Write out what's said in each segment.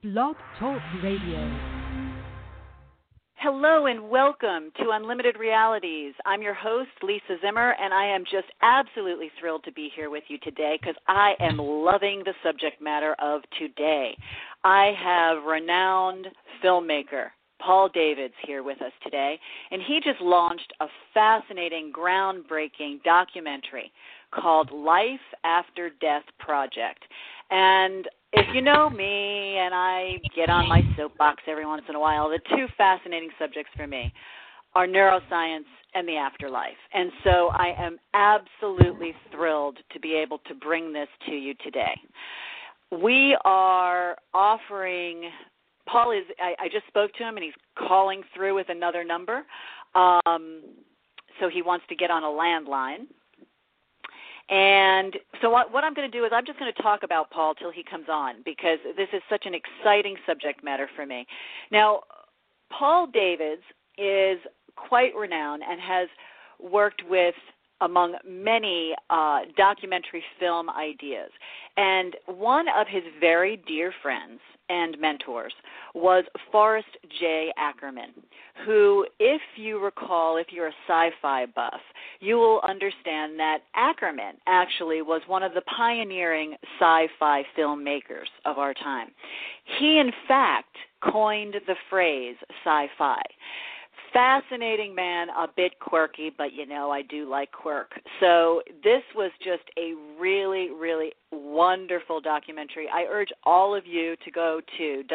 Blog Talk Radio. Hello and welcome to Unlimited Realities. I'm your host, Lisa Zimmer, and I am just absolutely thrilled to be here with you today because I am loving the subject matter of today. I have renowned filmmaker Paul Davids here with us today, and he just launched a fascinating, groundbreaking documentary called Life After Death Project. And if you know me, and I get on my soapbox every once in a while, the two fascinating subjects for me are neuroscience and the afterlife. And so I am absolutely thrilled to be able to bring this to you today. We are offering, Paul is, I just spoke to him, and he's calling through with another number. So he wants to get on a landline. And so what I'm going to do is I'm just going to talk about Paul till he comes on because this is such an exciting subject matter for me. Now, Paul Davids is quite renowned and has worked with among many documentary film ideas. And one of his very dear friends and mentors was Forrest J. Ackerman, who, if you recall, if you're a sci-fi buff, you will understand that Ackerman actually was one of the pioneering sci-fi filmmakers of our time. He, in fact, coined the phrase sci-fi. Fascinating man, a bit quirky, but you know I do like quirk. So this was just a really, really wonderful documentary. I urge all of you to go to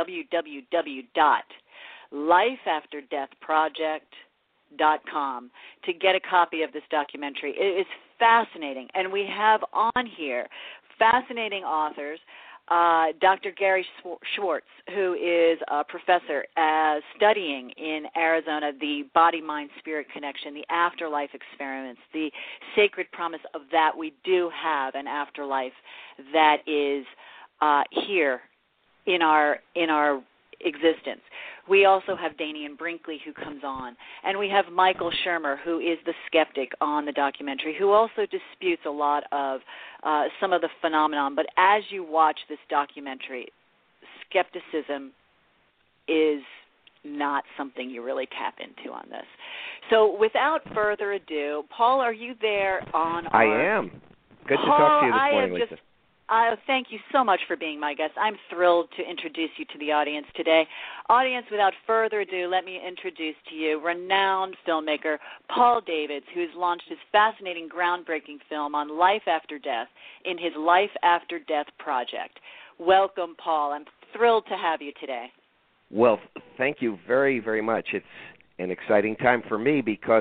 www.lifeafterdeathproject.com to get a copy of this documentary. It is fascinating, and we have on here fascinating authors. Dr. Gary Schwartz, who is a professor studying in Arizona the body-mind-spirit connection, the afterlife experiments, the sacred promise of that we do have an afterlife that is here in our existence. We also have Danian Brinkley, who comes on, and we have Michael Shermer, who is the skeptic on the documentary, who also disputes a lot of some of the phenomenon. But as you watch this documentary, skepticism is not something you really tap into on this. So without further ado, Paul, are you there on I am. Good to talk to you this morning, Lisa. Thank you so much for being my guest. I'm thrilled to introduce you to the audience today. Audience, without further ado, let me introduce to you renowned filmmaker Paul Davids, who's launched his fascinating, groundbreaking film on life after death in his Life After Death project. Welcome, Paul. I'm thrilled to have you today. Well, thank you very, very much. It's an exciting time for me because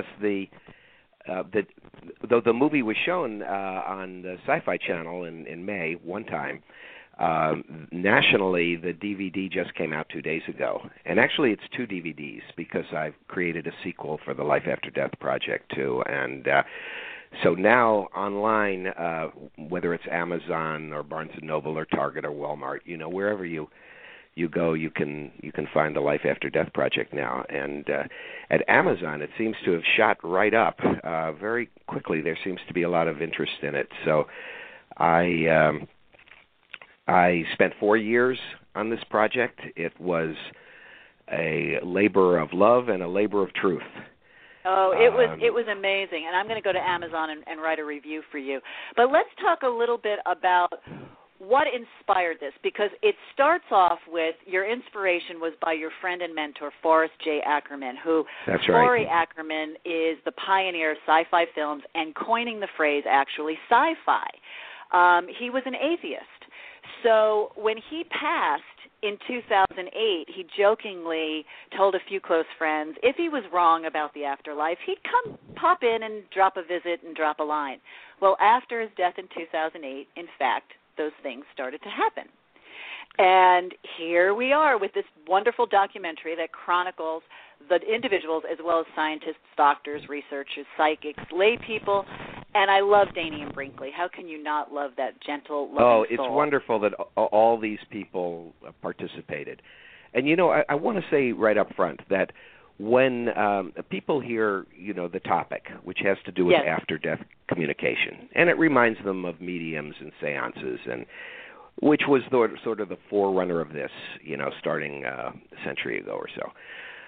though the movie was shown on the Sci-Fi Channel in May one time, nationally the DVD just came out 2 days ago. And actually it's two DVDs because I've created a sequel for the Life After Death project too. And so now online, whether it's Amazon or Barnes & Noble or Target or Walmart, wherever you go, you can find the Life After Death project now. And at Amazon, it seems to have shot right up very quickly. There seems to be a lot of interest in it. So I spent 4 years on this project. It was a labor of love and a labor of truth. Oh, it was amazing. And I'm going to go to Amazon and write a review for you. But let's talk a little bit about what inspired this, because it starts off with your inspiration was by your friend and mentor, Forrest J. Ackerman, who That's Forrest right. Ackerman is the pioneer of sci-fi films and coining the phrase, actually, sci-fi. He was an atheist. So when he passed in 2008, he jokingly told a few close friends if he was wrong about the afterlife, he'd pop in and drop a visit and drop a line. Well, after his death in 2008, in fact, those things started to happen. And here we are with this wonderful documentary that chronicles the individuals as well as scientists, doctors, researchers, psychics, lay people. And I love Danian Brinkley. How can you not love that gentle, loving soul? Oh, it's wonderful that all these people participated. And, I want to say right up front that when people hear, the topic, which has to do with after-death communication, and it reminds them of mediums and seances, and which was sort of the forerunner of this, starting a century ago or so.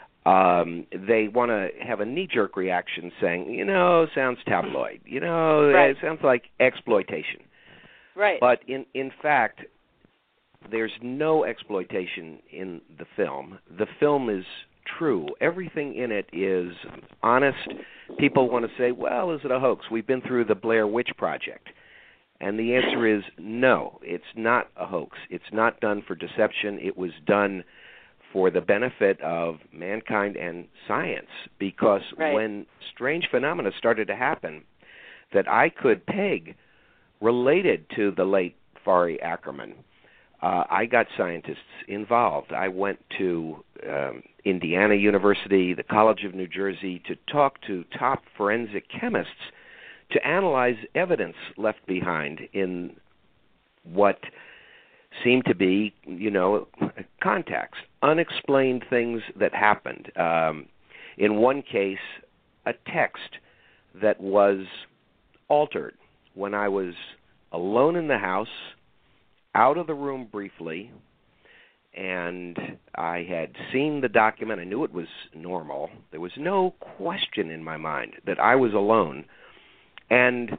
They want to have a knee-jerk reaction saying, sounds tabloid. Right. It sounds like exploitation. Right. But in fact, there's no exploitation in the film. The film is true. Everything in it is honest. People want to say, well, is it a hoax? We've been through the Blair Witch Project. And the answer is no, it's not a hoax. It's not done for deception. It was done for the benefit of mankind and science, because when strange phenomena started to happen that I could peg related to the late Fari Ackerman, I got scientists involved. I went to Indiana University, the College of New Jersey, to talk to top forensic chemists to analyze evidence left behind in what seemed to be, contacts, unexplained things that happened. In one case, a text that was altered when I was alone in the house, out of the room briefly, and I had seen the document. I knew it was normal. There was no question in my mind that I was alone. And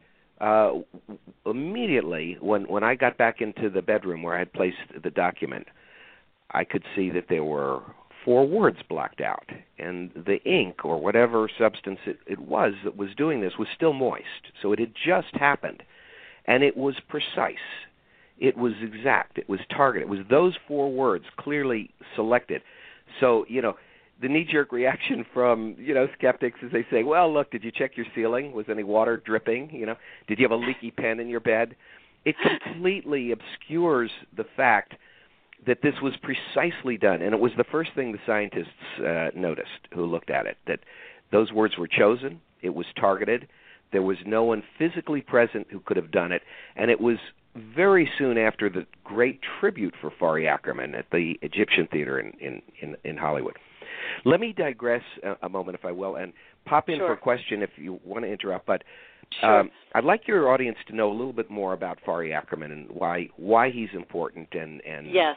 immediately, when I got back into the bedroom where I had placed the document, I could see that there were 4 words blocked out, and the ink or whatever substance it was that was doing this was still moist. So it had just happened, and it was precise. It was exact. It was targeted. It was those 4 words clearly selected. So, the knee-jerk reaction from, skeptics is they say, well, look, did you check your ceiling? Was any water dripping? Did you have a leaky pen in your bed? It completely obscures the fact that this was precisely done. And it was the first thing the scientists noticed who looked at it, that those words were chosen. It was targeted. There was no one physically present who could have done it. And it was very soon after the great tribute for Fari Ackerman at the Egyptian Theater in Hollywood. Let me digress a moment, if I will, and pop in for a question if you want to interrupt. But I'd like your audience to know a little bit more about Fari Ackerman and why he's important and yes.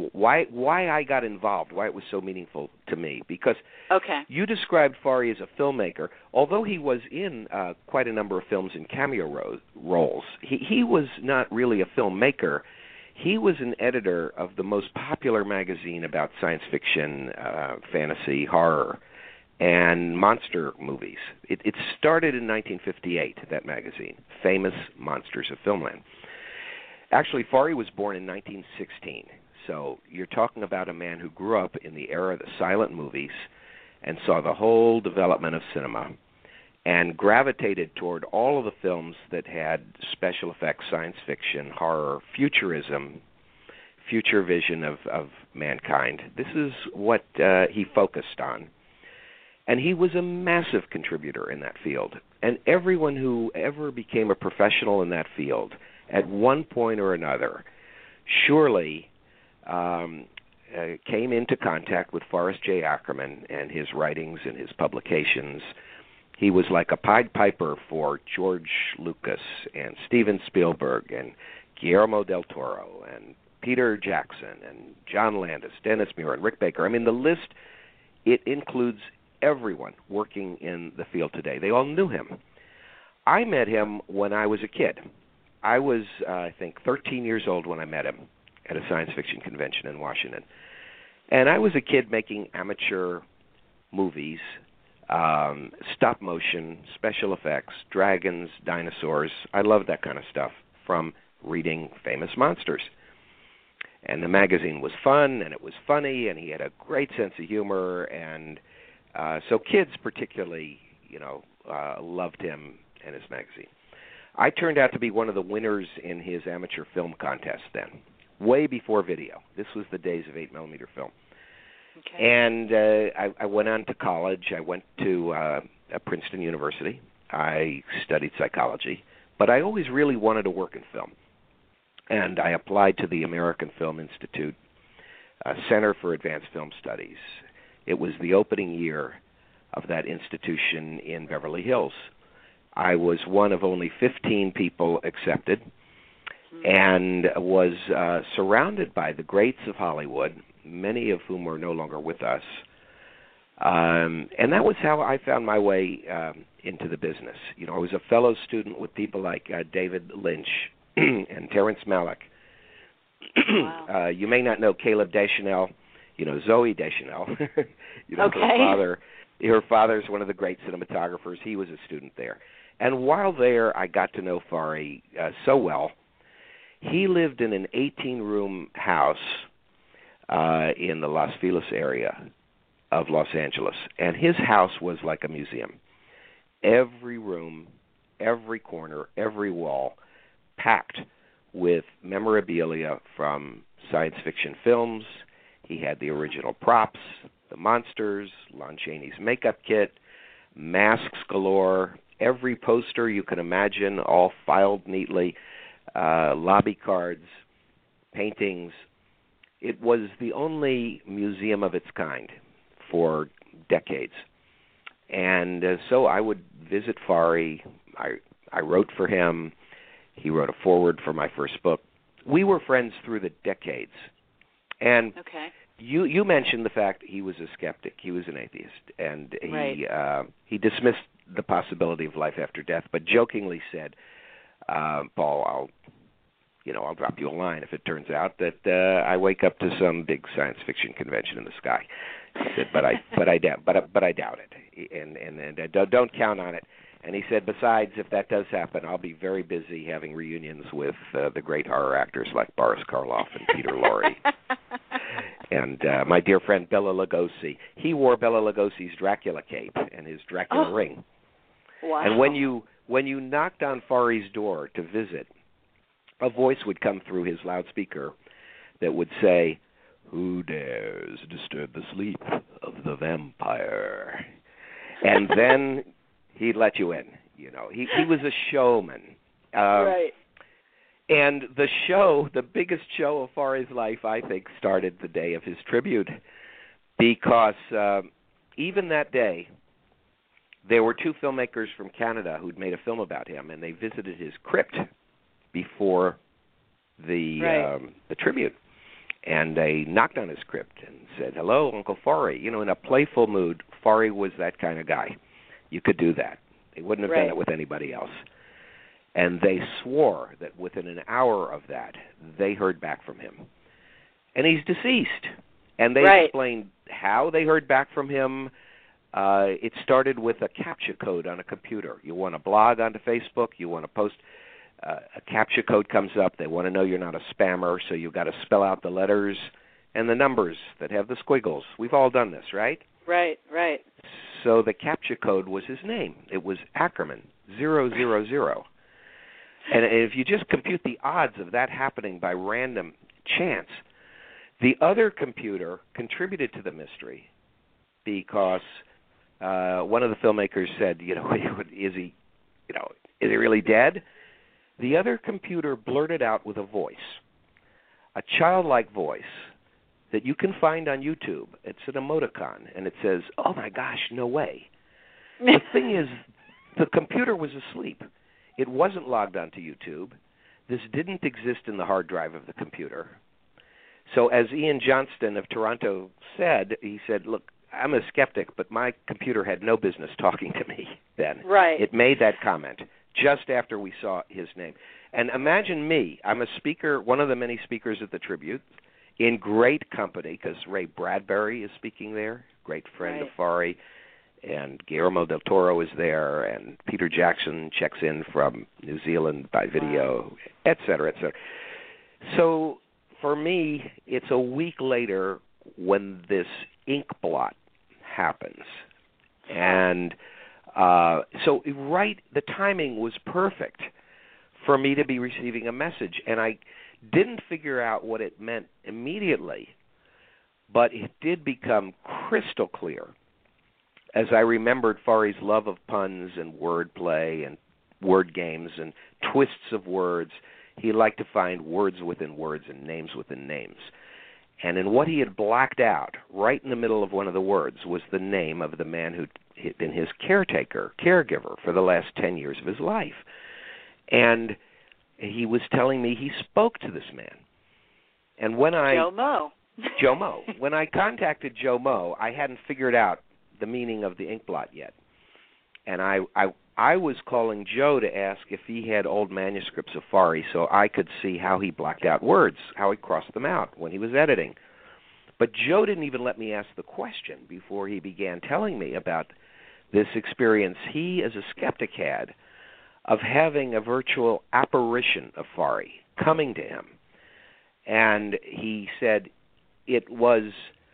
why I got involved, why it was so meaningful to me. Because you described Fari as a filmmaker. Although he was in quite a number of films in cameo roles, he was not really a filmmaker. He was an editor of the most popular magazine about science fiction, fantasy, horror, and monster movies. It started in 1958, that magazine, Famous Monsters of Filmland. Actually, Fari was born in 1916, so you're talking about a man who grew up in the era of the silent movies and saw the whole development of cinema and gravitated toward all of the films that had special effects, science fiction, horror, futurism, future vision of mankind. This is what he focused on. And he was a massive contributor in that field. And everyone who ever became a professional in that field at one point or another surely came into contact with Forrest J. Ackerman and his writings and his publications. He was like a Pied Piper for George Lucas and Steven Spielberg and Guillermo del Toro and Peter Jackson and John Landis, Dennis Muir, and Rick Baker. I mean, the list, it includes everyone working in the field today. They all knew him. I met him when I was a kid. I was, I think, 13 years old when I met him at a science fiction convention in Washington. And I was a kid making amateur movies, stop motion, special effects, dragons, dinosaurs. I loved that kind of stuff from reading Famous Monsters. And the magazine was fun, and it was funny, and he had a great sense of humor, and so kids particularly, loved him and his magazine. I turned out to be one of the winners in his amateur film contest then, way before video. This was the days of 8mm film. Okay. And I went on to college. I went to Princeton University. I studied psychology, but I always really wanted to work in film. And I applied to the American Film Institute Center for Advanced Film Studies. It was the opening year of that institution in Beverly Hills. I was one of only 15 people accepted, and was surrounded by the greats of Hollywood, many of whom are no longer with us. And that was how I found my way into the business. You know, I was a fellow student with people like David Lynch and Terrence Malick. Wow. You may not know Caleb Deschanel. You know Zooey Deschanel. You know, Okay. her father's one of the great cinematographers. He was a student there. And while there, I got to know Fari so well. He lived in an 18-room house in the Los Feliz area of Los Angeles. And his house was like a museum. Every room, every corner, every wall packed with memorabilia from science fiction films. He had the original props, the monsters, Lon Chaney's makeup kit, masks galore, every poster you can imagine, all filed neatly, lobby cards, paintings. It was the only museum of its kind for decades. And so I would visit Fari. I wrote for him. He wrote a foreword for my first book. We were friends through the decades. And Okay. you mentioned the fact he was a skeptic. He was an atheist, and he dismissed the possibility of life after death, but jokingly said, "Paul, I'll drop you a line if it turns out that I wake up to some big science fiction convention in the sky." He said, "But I doubt it, and don't count on it." And he said, "Besides, if that does happen, I'll be very busy having reunions with the great horror actors like Boris Karloff and Peter Lorre." And my dear friend Bela Lugosi. He wore Bela Lugosi's Dracula cape and his Dracula ring. Wow. And when you knocked on Fari's door to visit, a voice would come through his loudspeaker that would say, "Who dares disturb the sleep of the vampire?" And then he'd let you in. You know, he was a showman. Right. And the show, the biggest show of Fari's life, I think, started the day of his tribute, because even that day, there were two filmmakers from Canada who'd made a film about him, and they visited his crypt before the tribute. And they knocked on his crypt and said, "Hello, Uncle Fari." You know, in a playful mood. Fari was that kind of guy. You could do that. They wouldn't have done it with anybody else. And they swore that within an hour of that, they heard back from him. And he's deceased. And they explained how they heard back from him. It started with a CAPTCHA code on a computer. You want to blog onto Facebook, you want to post, a CAPTCHA code comes up. They want to know you're not a spammer, so you've got to spell out the letters and the numbers that have the squiggles. We've all done this, right? Right. So the CAPTCHA code was his name. It was Ackerman, 000. And if you just compute the odds of that happening by random chance, the other computer contributed to the mystery, because one of the filmmakers said, is he really dead? The other computer blurted out with a voice, a childlike voice that you can find on YouTube. It's an emoticon, and it says, "Oh my gosh, no way." The thing is, the computer was asleep. It wasn't logged onto YouTube. This didn't exist in the hard drive of the computer. So as Ian Johnston of Toronto said, he said, "Look, I'm a skeptic, but my computer had no business talking to me then." Right. It made that comment just after we saw his name. And imagine me. I'm a speaker, one of the many speakers at the tribute, in great company, because Ray Bradbury is speaking there, great friend of Fari, and Guillermo del Toro is there, and Peter Jackson checks in from New Zealand by video, et cetera, et cetera. So for me, it's a week later when this ink blot happens. And the timing was perfect for me to be receiving a message. And I didn't figure out what it meant immediately, but it did become crystal clear as I remembered Fari's love of puns and wordplay and word games and twists of words. He liked to find words within words and names within names. And in what he had blacked out, right in the middle of one of the words, was the name of the man who had been his caregiver for the last 10 years of his life. And he was telling me he spoke to this man. And when Joe Moe. Joe Moe. When I contacted Joe Moe, I hadn't figured out the meaning of the ink blot yet. And I was calling Joe to ask if he had old manuscripts of Fari so I could see how he blocked out words, how he crossed them out when he was editing. But Joe didn't even let me ask the question before he began telling me about this experience he, as a skeptic, had of having a virtual apparition of Fari coming to him. And he said it was,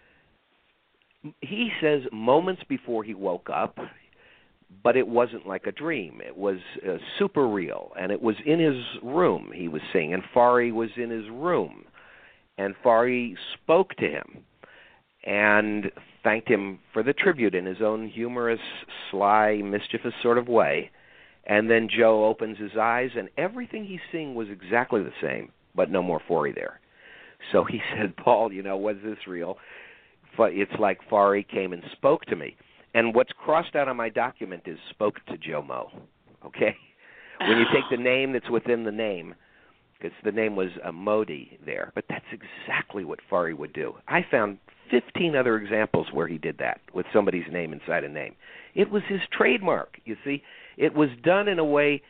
he says, moments before he woke up, but it wasn't like a dream. It was super real, and it was in his room, he was seeing, and Fari was in his room. And Fari spoke to him and thanked him for the tribute in his own humorous, sly, mischievous sort of way. And then Joe opens his eyes, and everything he's seeing was exactly the same, but no more Fari there. So he said, Paul, was this real? It's like Fari came and spoke to me. And what's crossed out on my document is spoke to Joe Moe, okay? When you take the name that's within the name, because the name was Modi there, but that's exactly what Fari would do. I found 15 other examples where he did that with somebody's name inside a name. It was his trademark, you see. It was done in a way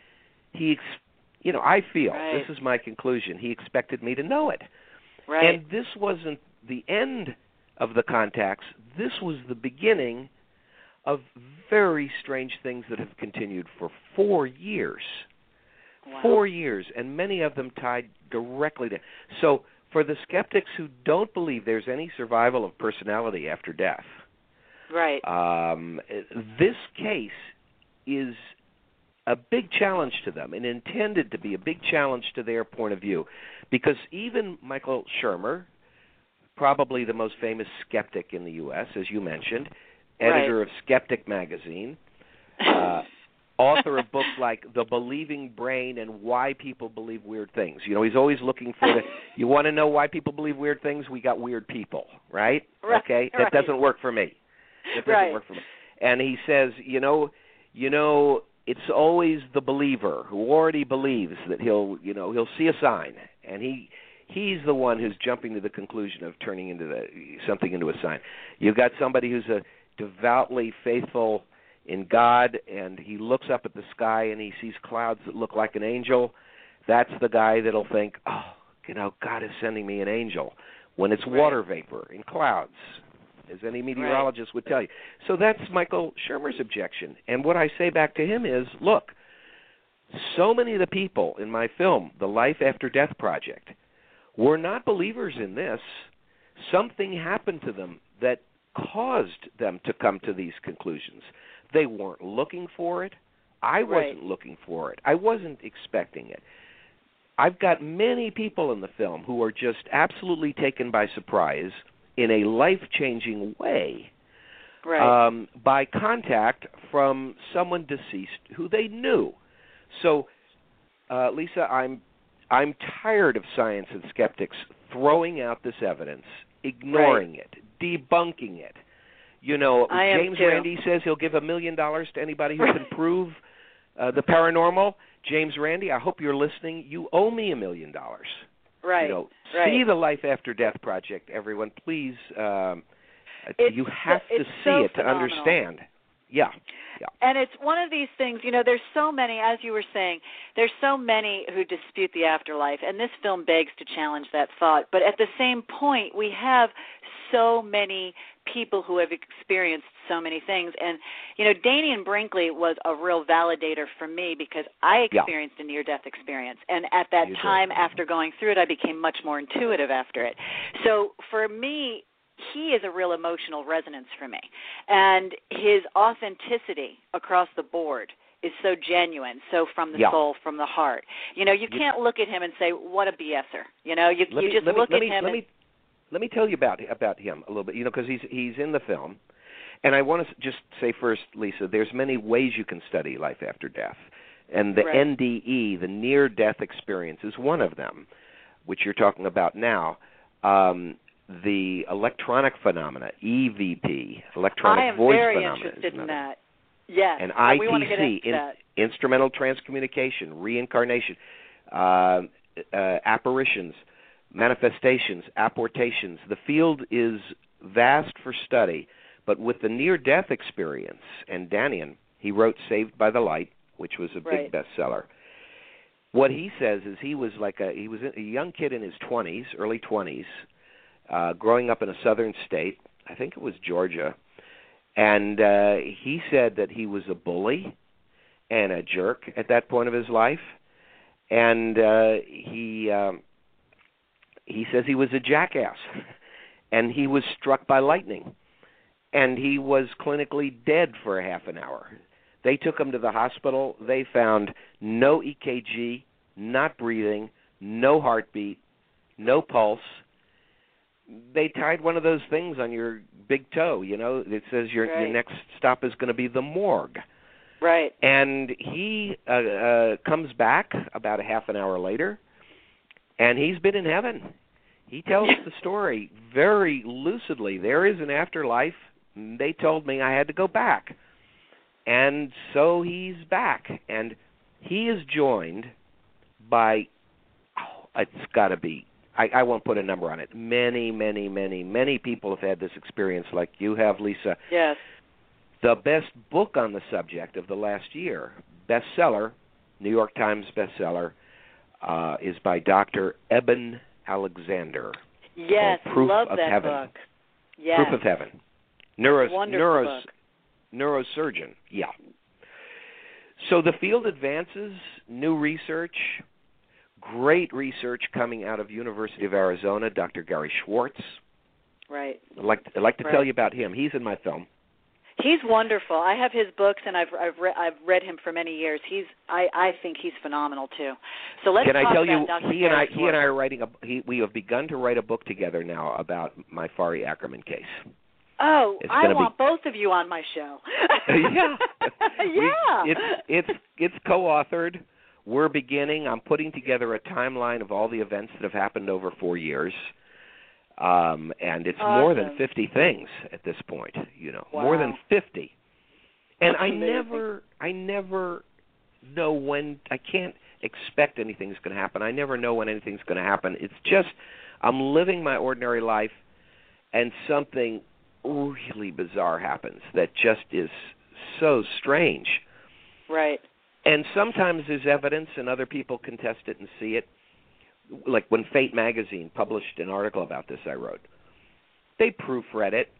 I feel, right. This is my conclusion, he expected me to know it. Right. And this wasn't the end of the contacts. This was the beginning of very strange things that have continued for 4 years. Wow. 4 years, and many of them tied directly to. So for the skeptics who don't believe there's any survival of personality after death, right? This case is a big challenge to them, and intended to be a big challenge to their point of view, because even Michael Shermer, probably the most famous skeptic in the U.S., as you mentioned, editor of Skeptic Magazine, author of books like The Believing Brain and Why People Believe Weird Things. He's always looking for you want to know why people believe weird things? We got weird people, right? Okay? That doesn't work for me. That doesn't work for me. And he says, it's always the believer who already believes that he'll see a sign, and he's the one who's jumping to the conclusion of turning something into a sign. You've got somebody who's a devoutly faithful in God, and he looks up at the sky and he sees clouds that look like an angel. That's the guy that'll think, God is sending me an angel, when it's water vapor in clouds, as any meteorologist would tell you. So that's Michael Shermer's objection. And what I say back to him is, look, so many of the people in my film, The Life After Death Project, were not believers in this. Something happened to them that caused them to come to these conclusions. They weren't looking for it. I wasn't looking for it. I wasn't expecting it. I've got many people in the film who are just absolutely taken by surprise in a life-changing way by contact from someone deceased who they knew. So, Lisa, I'm tired of science and skeptics throwing out this evidence, ignoring it, debunking it. James Randi says he'll give $1 million to anybody who can prove the paranormal. James Randi, I hope you're listening. You owe me $1 million. Right. See The Life After Death Project, everyone. Please, you have to see it to understand. Yeah. And it's one of these things, there's so many, as you were saying, there's so many who dispute the afterlife, and this film begs to challenge that thought. But at the same point, we have so many people who have experienced so many things. And, Danian Brinkley was a real validator for me, because I experienced a near-death experience. And at that time, after going through it, I became much more intuitive after it. So for me, he is a real emotional resonance for me. And his authenticity across the board is so genuine, so from the soul, from the heart. You can't look at him and say, what a BSer. You just look at him. Let me tell you about him a little bit, because he's in the film. And I want to just say first, Lisa, there's many ways you can study life after death. And the NDE, the near-death experience, is one of them, which you're talking about now. The electronic phenomena, EVP, electronic voice phenomena. I am very interested in that. Yes. And we want to get into that. Instrumental transcommunication, reincarnation. apparitions, manifestations, apportations. The field is vast for study, but with the near-death experience, and Danian, he wrote Saved by the Light, which was a big bestseller. What he says is he was a young kid in his 20s, early 20s, growing up in a southern state, I think it was Georgia, and he said that he was a bully and a jerk at that point of his life, and he says he was a jackass, and he was struck by lightning, and he was clinically dead for a half an hour. They took him to the hospital. They found no EKG, not breathing, no heartbeat, no pulse. They tied one of those things on your big toe, that says your next stop is going to be the morgue. Right. And he comes back about a half an hour later, and he's been in heaven. He tells the story very lucidly. There is an afterlife. They told me I had to go back. And so he's back. And he is joined by, it's got to be, I won't put a number on it. Many, many, many, many people have had this experience like you have, Lisa. Yes. The best book on the subject of the last year, bestseller, New York Times bestseller, is by Dr. Eben Alexander. Yes, Proof love of that Heaven. book. Yes. Proof of Heaven. Neurosurgeon, yeah. So the field advances, new research, great research coming out of University of Arizona, Dr. Gary Schwartz. Right. I'd like to tell you about him. He's in my film. He's wonderful. I have his books, and I've read him for many years. I think he's phenomenal too. So let's talk about Dr. He and I are writing we have begun to write a book together now about my Fari Ackerman case. Oh, I want both of you on my show. Yeah. Yeah. It's co-authored. We're beginning. I'm putting together a timeline of all the events that have happened over 4 years. And it's awesome. More than 50 things at this point, Wow. More than 50. And That's amazing. I never know when. I can't expect anything's going to happen. I never know when anything's going to happen. It's just I'm living my ordinary life, and something really bizarre happens that just is so strange. Right. And sometimes there's evidence, and other people can test it and see it. Like when Fate magazine published an article about this I wrote. They proofread it.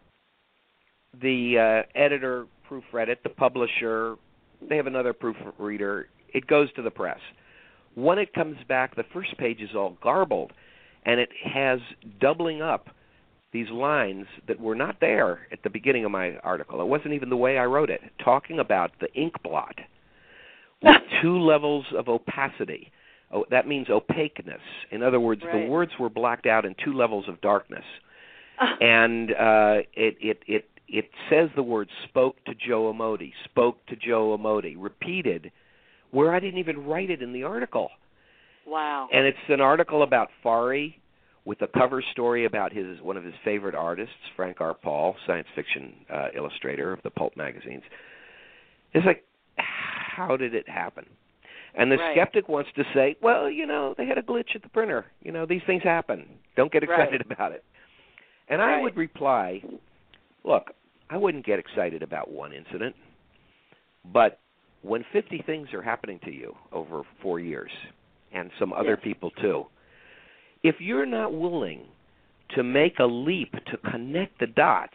The editor proofread it. The publisher, they have another proofreader. It goes to the press. When it comes back, the first page is all garbled, and it has doubling up these lines that were not there at the beginning of my article. It wasn't even the way I wrote it, talking about the ink blot with 2 levels of opacity. Oh, that means opaqueness. In other words, right. The words were blacked out in 2 levels of darkness. And it says the word spoke to Joe Amodi, repeated, where I didn't even write it in the article. Wow. And it's an article about Fari with a cover story about one of his favorite artists, Frank R. Paul, science fiction illustrator of the pulp magazines. It's like, how did it happen? And the skeptic wants to say, well, they had a glitch at the printer. These things happen. Don't get excited about it. And I would reply, look, I wouldn't get excited about one incident, but when 50 things are happening to you over 4 years, and some other people too, if you're not willing to make a leap to connect the dots,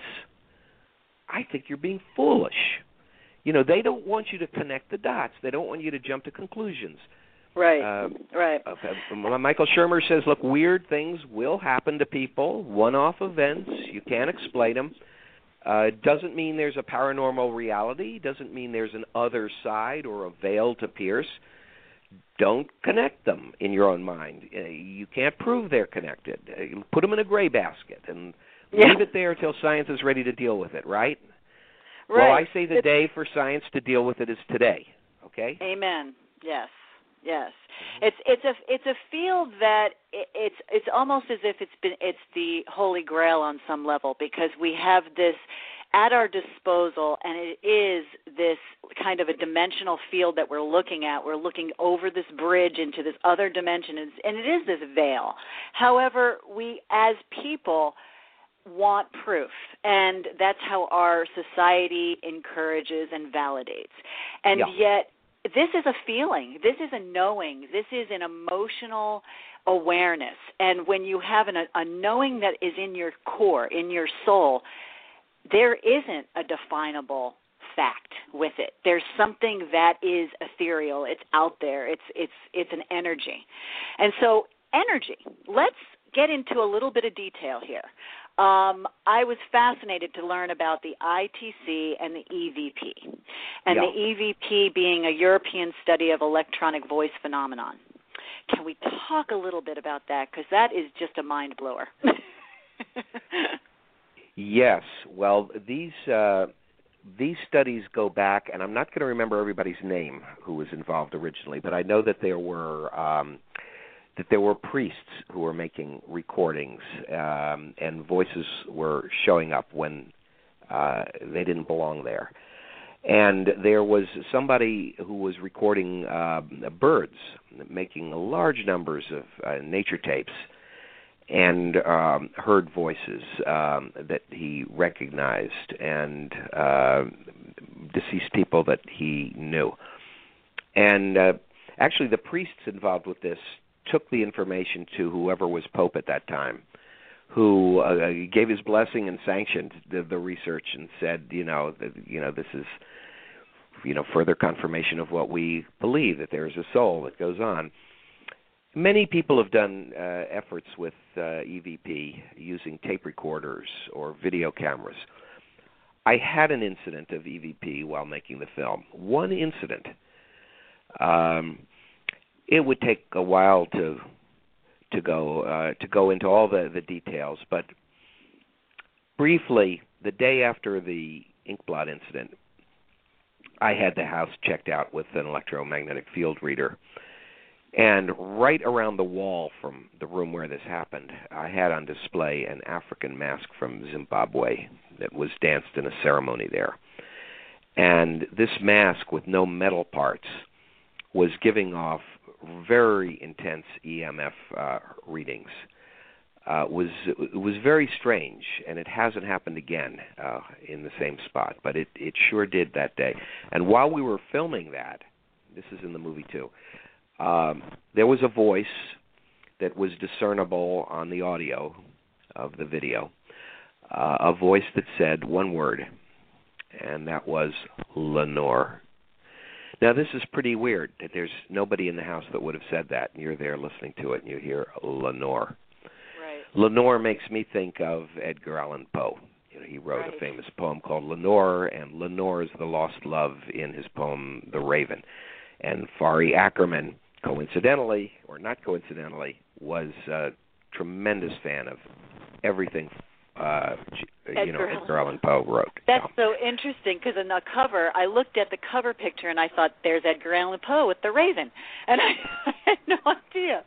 I think you're being foolish. They don't want you to connect the dots. They don't want you to jump to conclusions. Right, right. Michael Shermer says, look, weird things will happen to people, one-off events. You can't explain them. Doesn't mean there's a paranormal reality. Doesn't mean there's an other side or a veil to pierce. Don't connect them in your own mind. You can't prove they're connected. Put them in a gray basket and leave it there until science is ready to deal with it, right? Right. Well, I say the day for science to deal with it is today. Okay. Amen. Yes. Yes. It's a field that it's almost as if it's the Holy Grail on some level, because we have this at our disposal, and it is this kind of a dimensional field that we're looking at. We're looking over this bridge into this other dimension, and it is this veil. However, we as people want proof, and that's how our society encourages and validates. And yet, this is a feeling. This is a knowing. This is an emotional awareness. And when you have a knowing that is in your core, in your soul, there isn't a definable fact with it. There's something that is ethereal. It's out there. It's an energy. And so energy, let's get into a little bit of detail here. I was fascinated to learn about the ITC and the EVP, and the EVP being a European study of electronic voice phenomenon. Can we talk a little bit about that? Because that is just a mind blower. Yes. Well, these studies go back, and I'm not going to remember everybody's name who was involved originally, but I know that there were priests who were making recordings, and voices were showing up when they didn't belong there. And there was somebody who was recording birds, making large numbers of nature tapes, and heard voices that he recognized, and deceased people that he knew. And actually the priests involved with this took the information to whoever was Pope at that time, who gave his blessing and sanctioned the research and said, this is, further confirmation of what we believe, that there is a soul that goes on. Many people have done efforts with EVP using tape recorders or video cameras. I had an incident of EVP while making the film. One incident. It would take a while to go into all the details, but briefly, the day after the Inkblot incident, I had the house checked out with an electromagnetic field reader, and right around the wall from the room where this happened, I had on display an African mask from Zimbabwe that was danced in a ceremony there. And this mask with no metal parts was giving off very intense EMF readings. It was very strange, and it hasn't happened again in the same spot, but it sure did that day. And while we were filming that, this is in the movie too, there was a voice that was discernible on the audio of the video, a voice that said one word, and that was Lenore. Now, this is pretty weird that there's nobody in the house that would have said that, and you're there listening to it, and you hear Lenore. Right. Lenore makes me think of Edgar Allan Poe. He wrote a famous poem called Lenore, and Lenore is the lost love in his poem The Raven. And Fari Ackerman, coincidentally, or not coincidentally, was a tremendous fan of everything Edgar Allan Poe wrote. That's so interesting, because in the cover, I looked at the cover picture and I thought, there's Edgar Allan Poe with the Raven, and I had no idea.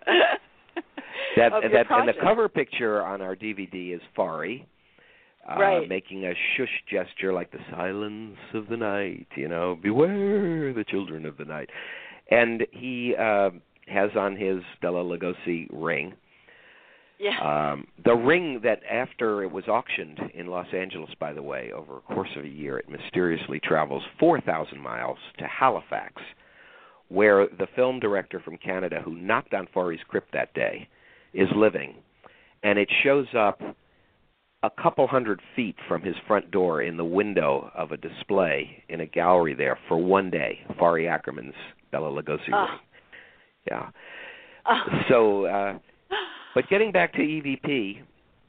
And the cover picture on our DVD is Fari, making a shush gesture like the silence of the night, beware the children of the night. And he has on his Bela Lugosi ring. Yeah. The ring that, after it was auctioned in Los Angeles, by the way, over a course of a year, it mysteriously travels 4,000 miles to Halifax, where the film director from Canada who knocked on Fari's crypt that day is living. And it shows up a couple hundred feet from his front door in the window of a display in a gallery there for one day, Fari Ackerman's Bela Lugosi ring. Yeah. So... But getting back to EVP,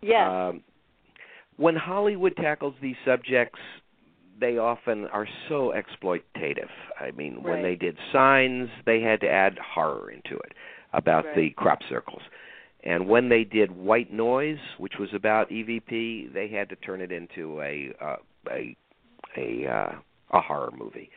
when Hollywood tackles these subjects, they often are so exploitative. I mean, when they did Signs, they had to add horror into it about the crop circles. And when they did White Noise, which was about EVP, they had to turn it into a horror movie.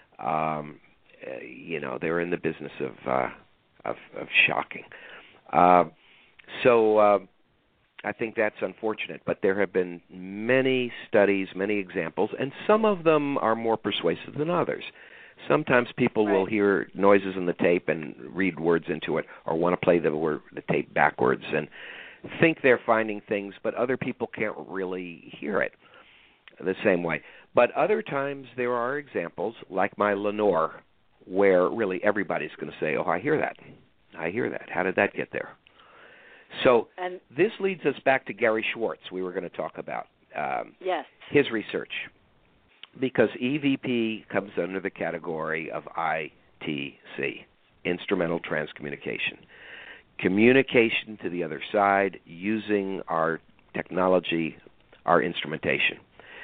They're in the business of shocking. So I think that's unfortunate. But there have been many studies, many examples, and some of them are more persuasive than others. Sometimes people will hear noises in the tape and read words into it, or want to play the tape backwards and think they're finding things, but other people can't really hear it the same way. But other times there are examples, like my Lenore, where really everybody's going to say, oh, I hear that. I hear that. How did that get there? So this leads us back to Gary Schwartz, we were going to talk about. His research. Because EVP comes under the category of ITC, Instrumental Transcommunication. Communication to the other side using our technology, our instrumentation.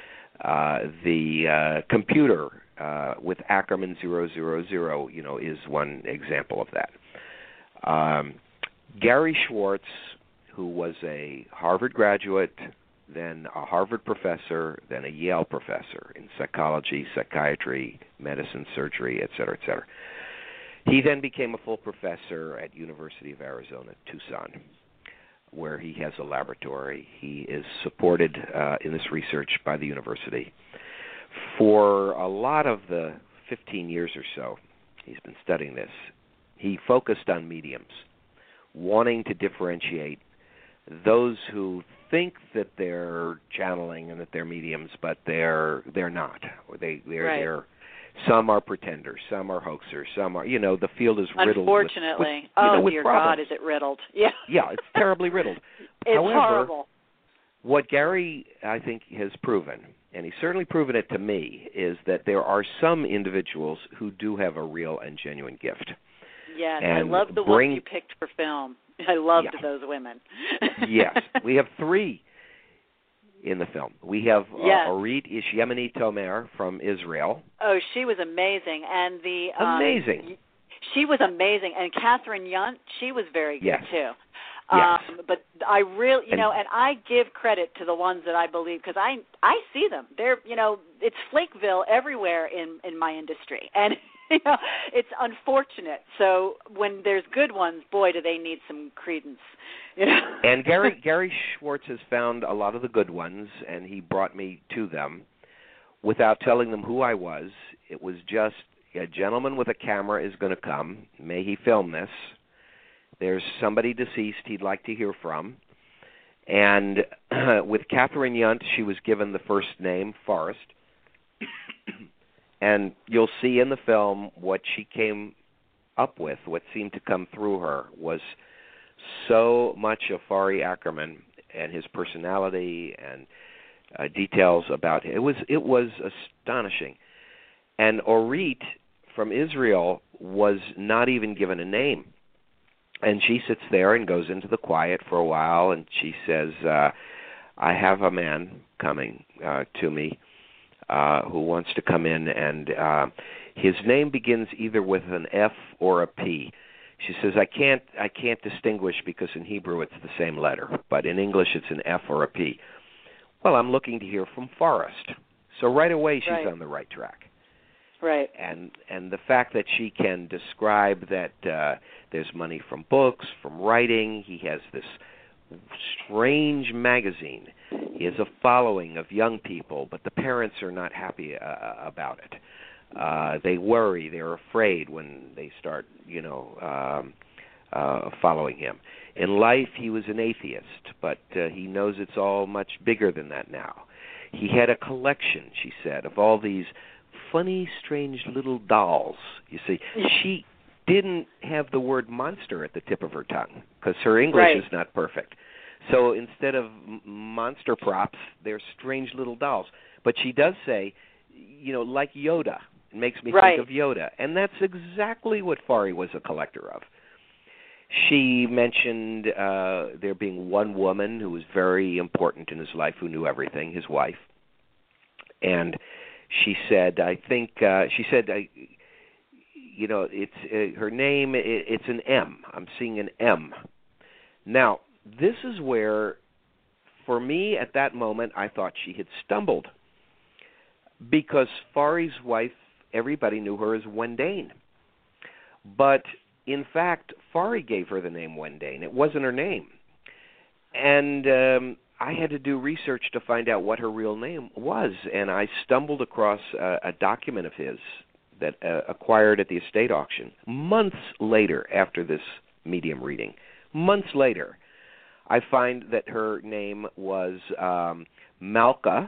The computer with Ackerman 000, is one example of that. Gary Schwartz, who was a Harvard graduate, then a Harvard professor, then a Yale professor in psychology, psychiatry, medicine, surgery, et cetera, et cetera. He then became a full professor at University of Arizona, Tucson, where he has a laboratory. He is supported in this research by the university. For a lot of the 15 years or so he's been studying this, he focused on mediums, wanting to differentiate those who think that they're channeling and that they're mediums, but they're not. Or they're some are pretenders, some are hoaxers, some are, the field is riddled. Unfortunately. with dear problems. God, is it riddled? Yeah. Yeah, it's terribly riddled. It's However, horrible. What Gary, I think, has proven, and he's certainly proven it to me, is that there are some individuals who do have a real and genuine gift. Yes, and I love the one you picked for film. I loved those women. Yes. We have 3 in the film. We have Orit Ishemini Tomer from Israel. Oh, she was amazing. And amazing. She was amazing. And Catherine Yunt, she was very good, too. Yes. But I really, and I give credit to the ones that I believe, because I see them. They're, it's Flakeville everywhere in my industry. And it's unfortunate. So when there's good ones, boy, do they need some credence. And Gary Schwartz has found a lot of the good ones, and he brought me to them without telling them who I was. It was just a gentleman with a camera is going to come. May he film this. There's somebody deceased he'd like to hear from. And with Catherine Yunt, she was given the first name, Forrest. And you'll see in the film what she came up with, what seemed to come through her, was so much of Fari Ackerman and his personality and details about him. It was astonishing. And Orit from Israel was not even given a name. And she sits there and goes into the quiet for a while, and she says, I have a man coming to me who wants to come in, and his name begins either with an F or a P. She says, I can't distinguish because in Hebrew it's the same letter, but in English it's an F or a P. Well, I'm looking to hear from Forrest. So right away she's on the right track. Right. And the fact that she can describe that there's money from books, from writing, he has this strange magazine. He has a following of young people, but the parents are not happy about it. They worry, they're afraid when they start, following him. In life, he was an atheist, but he knows it's all much bigger than that now. He had a collection, she said, of all these funny, strange little dolls. You see, she didn't have the word monster at the tip of her tongue because her English is not perfect. So instead of monster props, they're strange little dolls. But she does say, like Yoda. It makes me think of Yoda. And that's exactly what Fari was a collector of. She mentioned there being one woman who was very important in his life, who knew everything, his wife. And she said, it's her name, it's an M. I'm seeing an M. Now, this is where, for me at that moment, I thought she had stumbled. Because Fari's wife, everybody knew her as Wendane. But, in fact, Fari gave her the name Wendane. It wasn't her name. And I had to do research to find out what her real name was, and I stumbled across a document of his that acquired at the estate auction months later after this medium reading. Months later, I find that her name was Malka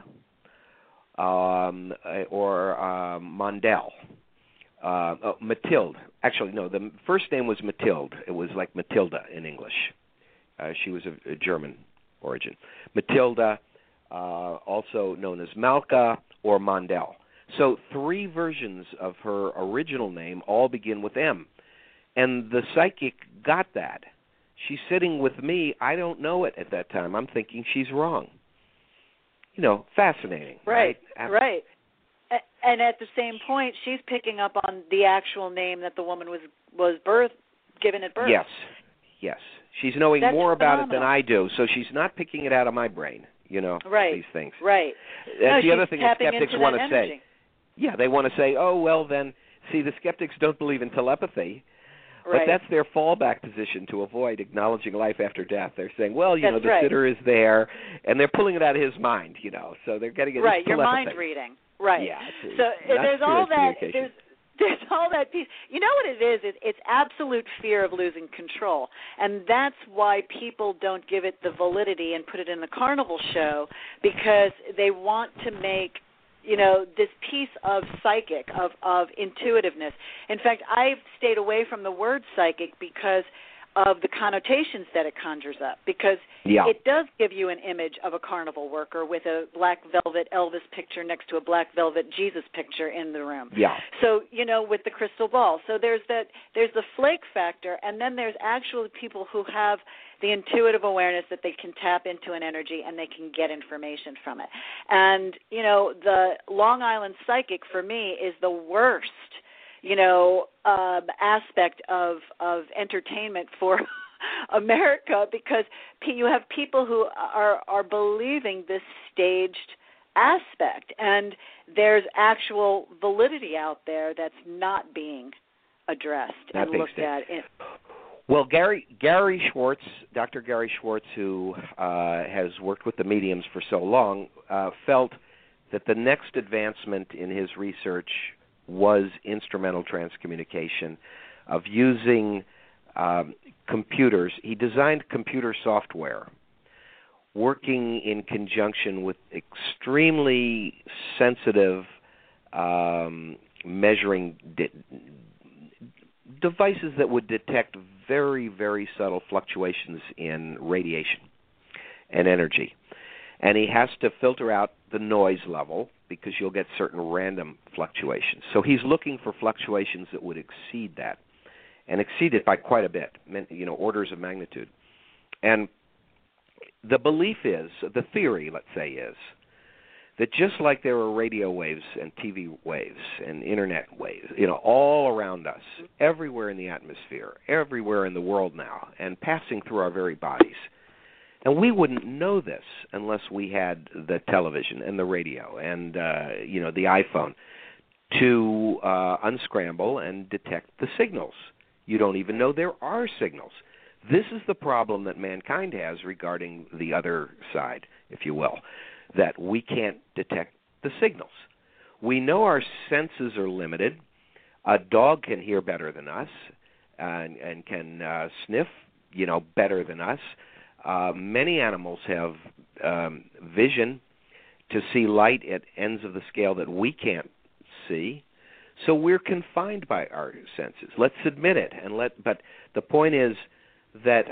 or Mondell. Mathilde. Actually, no, the first name was Mathilde. It was like Matilda in English. She was a German origin. Matilda, also known as Malka or Mondell. So 3 versions of her original name all begin with M. And the psychic got that. She's sitting with me. I don't know it at that time. I'm thinking she's wrong. Fascinating. Right. And at the same point, she's picking up on the actual name that the woman was given at birth. Yes. She's knowing more about it than I do, so she's not picking it out of my brain, these things. Right. That's the other thing that skeptics want to say. Yeah, they want to say, oh, well, then, see, the skeptics don't believe in telepathy, but that's their fallback position to avoid acknowledging life after death. They're saying, well, the sitter is there, and they're pulling it out of his mind, so they're getting it. Right, your mind reading. Right. Yeah. So there's all that. There's all that piece. You know what it is? It's absolute fear of losing control, and that's why people don't give it the validity and put it in the carnival show, because they want to make this piece of psychic, of intuitiveness. In fact, I've stayed away from the word psychic because of the connotations that it conjures up, because it does give you an image of a carnival worker with a black velvet Elvis picture next to a black velvet Jesus picture in the room. Yeah. So, with the crystal ball. So there's the flake factor, and then there's actually people who have the intuitive awareness that they can tap into an energy and they can get information from it. And, the Long Island psychic for me is the worst aspect of entertainment for America, because you have people who are believing this staged aspect, and there's actual validity out there that's not being addressed and looked at. Well, Gary Schwartz, Dr. Gary Schwartz, who has worked with the mediums for so long, felt that the next advancement in his research was instrumental transcommunication, of using computers. He designed computer software working in conjunction with extremely sensitive measuring devices that would detect very, very subtle fluctuations in radiation and energy. And he has to filter out the noise level, because you'll get certain random fluctuations. So he's looking for fluctuations that would exceed that, and exceed it by quite a bit, orders of magnitude. And the belief is, the theory, let's say, is that just like there are radio waves and TV waves and internet waves, all around us, everywhere in the atmosphere, everywhere in the world now, and passing through our very bodies. And we wouldn't know this unless we had the television and the radio and, the iPhone to unscramble and detect the signals. You don't even know there are signals. This is the problem that mankind has regarding the other side, if you will, that we can't detect the signals. We know our senses are limited. A dog can hear better than us and can sniff, better than us. Many animals have vision to see light at ends of the scale that we can't see. So we're confined by our senses. Let's admit it. But the point is that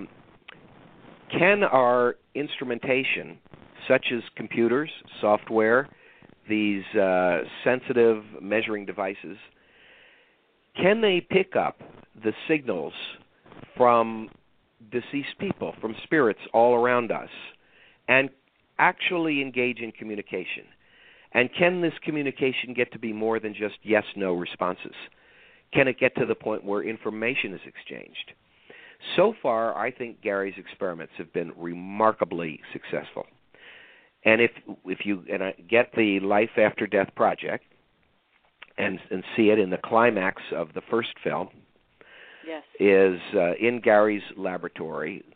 can our instrumentation, such as computers, software, these sensitive measuring devices, can they pick up the signals from deceased people, from spirits all around us, and actually engage in communication? And can this communication get to be more than just yes-no responses? Can it get to the point where information is exchanged? So far, I think Gary's experiments have been remarkably successful. And if you get the Life After Death project and see it in the climax of the first film, yes, is in Gary's laboratory,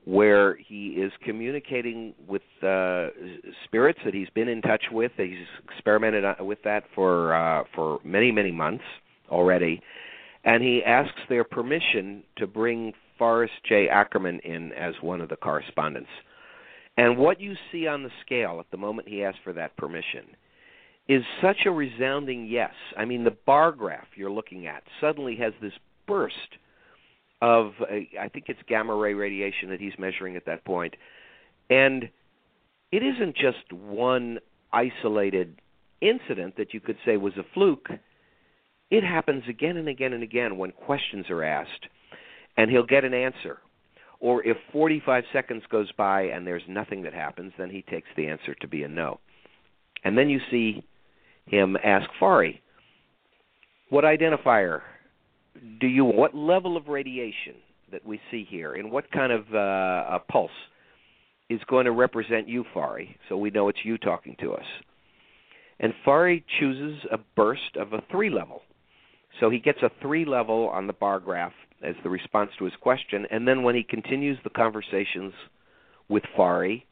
where he is communicating with spirits that he's been in touch with. He's experimented with that for many, many months already, and he asks their permission to bring Forrest J. Ackerman in as one of the correspondents. And what you see on the scale at the moment he asks for that permission is such a resounding yes. I mean, the bar graph you're looking at suddenly has this burst of, I think it's gamma ray radiation that he's measuring at that point. And it isn't just one isolated incident that you could say was a fluke. It happens again and again and again when questions are asked, and he'll get an answer. Or if 45 seconds goes by and there's nothing that happens, then he takes the answer to be a no. And then you see him ask Fari, what identifier do you, what level of radiation that we see here, and what kind of a pulse is going to represent you, Fari, so we know it's you talking to us. And Fari chooses a burst of a 3 level. So he gets a 3 level on the bar graph as the response to his question, and then when he continues the conversations with Fari,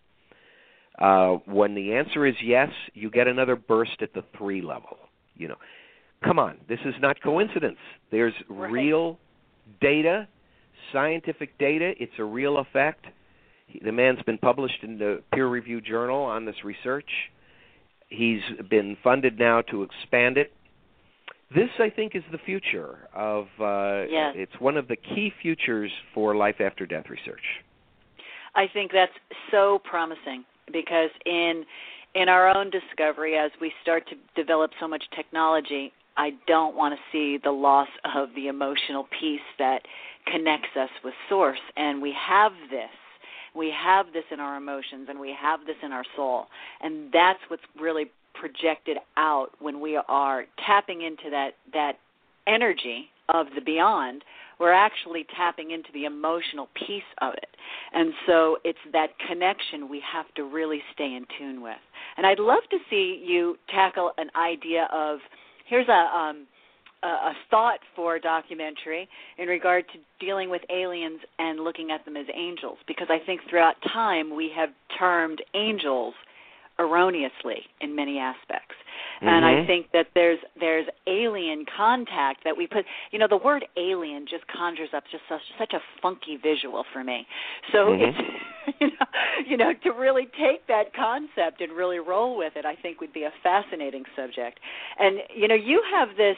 when the answer is yes, you get another burst at the 3 level. You know, come on, this is not coincidence. There's real data, scientific data. It's a real effect. The man's been published in the peer-reviewed journal on this research. He's been funded now to expand it. This, I think, is the future of, it's one of the key futures for life after death research. I think that's so promising because in our own discovery, as we start to develop so much technology, I don't want to see the loss of the emotional piece that connects us with Source. And we have this. We have this in our emotions, and we have this in our soul. And that's what's really projected out when we are tapping into that energy of the beyond. We're actually tapping into the emotional piece of it. And so it's that connection we have to really stay in tune with. And I'd love to see you tackle an idea of, here's a thought for a documentary in regard to dealing with aliens and looking at them as angels, because I think throughout time we have termed angels erroneously in many aspects. Mm-hmm. And I think that there's alien contact that we put, the word alien just conjures up just such a funky visual for me. So it's, to really take that concept and really roll with it, I think would be a fascinating subject. And, you have this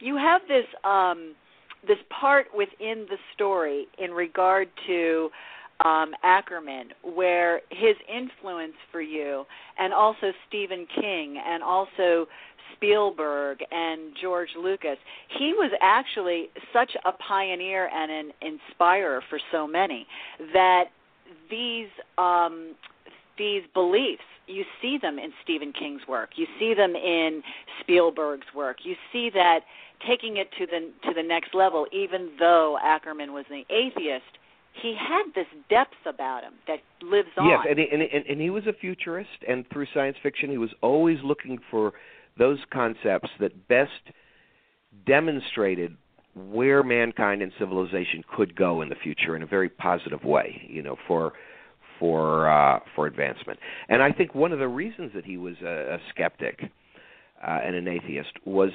part within the story in regard to Ackerman, where his influence for you, and also Stephen King, and also Spielberg and George Lucas, he was actually such a pioneer and an inspirer for so many that these beliefs, you see them in Stephen King's work, you see them in Spielberg's work, you see that taking it to the next level. Even though Ackerman was an atheist, he had this depth about him that lives on. Yes, and he was a futurist, and through science fiction he was always looking for those concepts that best demonstrated where mankind and civilization could go in the future in a very positive way, for advancement. And I think one of the reasons that he was a skeptic and an atheist was,